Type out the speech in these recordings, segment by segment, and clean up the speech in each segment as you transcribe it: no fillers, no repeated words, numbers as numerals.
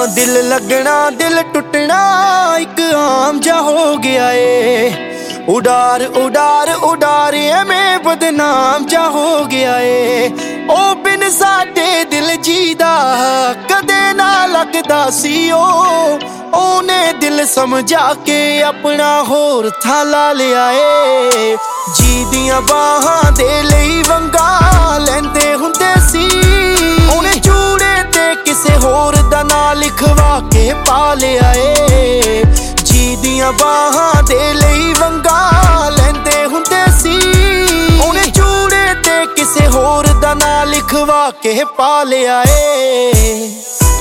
दिल लगना दिल टुटना एक आम जा हो गया ए। उडार उडार उडार एवें बदनाम जा हो गया ए। ओ बिन साडे दिल जीदा कदे ना लगदा सी ओने दिल समझा के अपना होर था ला लिया ए। जी दियां बाहां दे लई वंगा लैंदे हुंदे सी ओने चूड़े ते किसे होर दा ना लिखवा के पा लिया ए। जी दियां बाहां दे लई वंगा लैंदे हुंदे सी ओने चूड़े ते किसे होर दा ना लिखवा के पा लिया ए।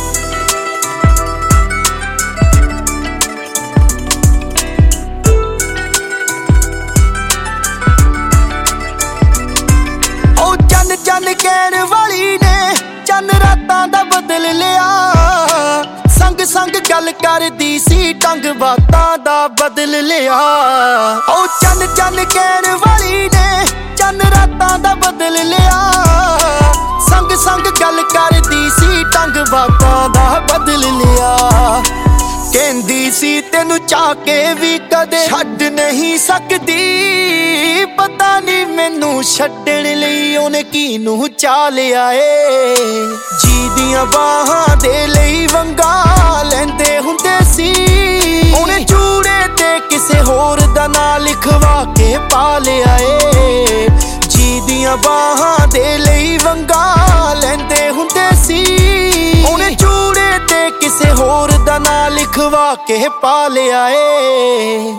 चन कहण वाली ने चन रातां दा बदल लिया। संग संग गल करदी सी टंग बातां दा बदल लिया। ओ चन चन कहण वाली ने चन रातां दा बदल लिया। संग संग गल करदी सी टंग बातां दा बदल लिया। कहंदी सी तेनू चाह के भी कदे छड्ड नहीं सकदी। पता नहीं मैनू छड्डण लई ओने किनू चाह लिया ए। जी दियां बाहां दे लई वंगा लैंदे हुंदे सी ओने चूड़े ते किसे होर दा ना लिखवा के पा लिया ए। जी दियां बाहां दे लई वंगा लैंदे हुंदे सी ओने चूड़े ते किसे होर दा ना लिखवा के पा लिया ए।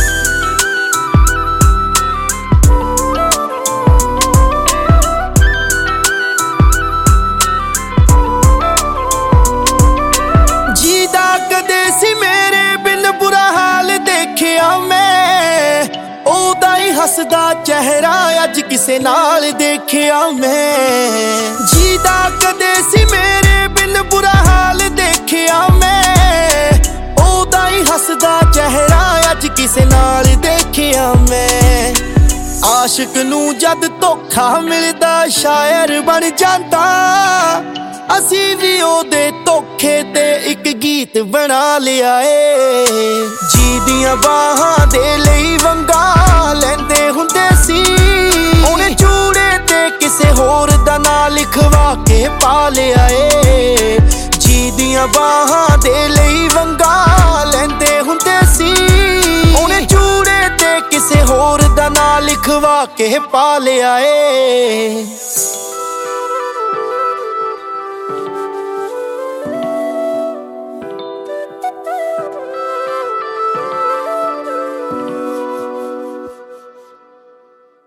जीदा कदे सी मेरे बिन बुरा हाल देखिया मैं ओदा ही हसदा चेहरा अज किसे नाल देखिया मैं। जीदा कदे सी मेरे बिन बुरा हाल देखिया मैं ओदा ही हसदा चेहरा अज किसे नाल देखिया मैं। आशिक नू जद धोखा मिलदा शायर बन जांदा असी भी ओदे धोखे ते एक गीत बना लिया ए। जी दियां बाहां दे लई वंगा लैंदे हुंदे सी ओने चूड़े ते किसे होर दा ना लिखवा के पा लिया ए। जी दियां बाहां दे लई वंगा लैंदे हुंदे सी ओने चूड़े ते किसे होर दा ना लिखवा के पा लिया ए।